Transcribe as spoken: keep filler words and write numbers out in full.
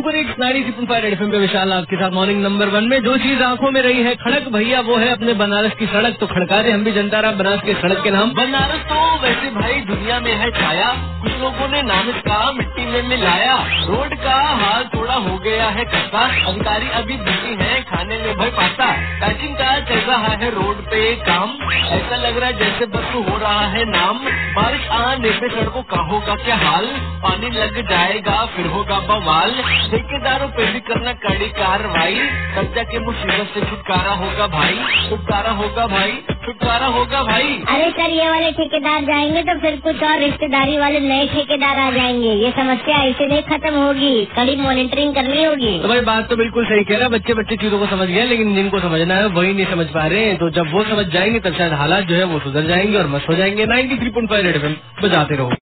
Super hits ninety three point five red FM पे विशाल आपके साथ मॉर्निंग नंबर वन में। जो चीज आंखों में रही है खड़क भैया वो है अपने बनारस की सड़क। तो खड़का दे हम भी जनता राम बनारस के सड़क के नाम। बनारस तो वैसे भाई दुनिया में है छाया, कुछ लोगों ने नाम इसका मिट्टी में मिलाया। रोड का हाल थोड़ा हो गया है कच्चा, अधिकारी अभी बिजी है खाने में भाई पाता। पैचिंग का चल रहा है रोड पे काम, ऐसा लग रहा है जैसे बस हो रहा है नाम। बारिश आने पे सड़कों का होगा क्या हाल, पानी लग जाएगा फिर होगा बवाल। ठेकेदारों पे भी करना कड़ी कार्रवाई, कब्जा के मुसीबत से छुटकारा होगा भाई, छुटकारा होगा भाई, छुटकारा होगा भाई। अरे सर ये वाले ठेकेदार जाएंगे तो फिर कुछ और रिश्तेदारी वाले नए ठेकेदार आ जाएंगे। ये समस्या ऐसे नहीं खत्म होगी, कड़ी मॉनिटरिंग करनी होगी। तो भाई बात तो बिल्कुल सही कह रहा है, बच्चे बच्चे चीजों को समझ गए लेकिन जिनको समझना है वही नहीं समझ पा रहे हैं। तो जब वो समझ जाएंगे तब शायद हालात जो है वो सुधर जाएंगे और मस्त हो जाएंगे। Ninety three point five red FM बजाते रहो।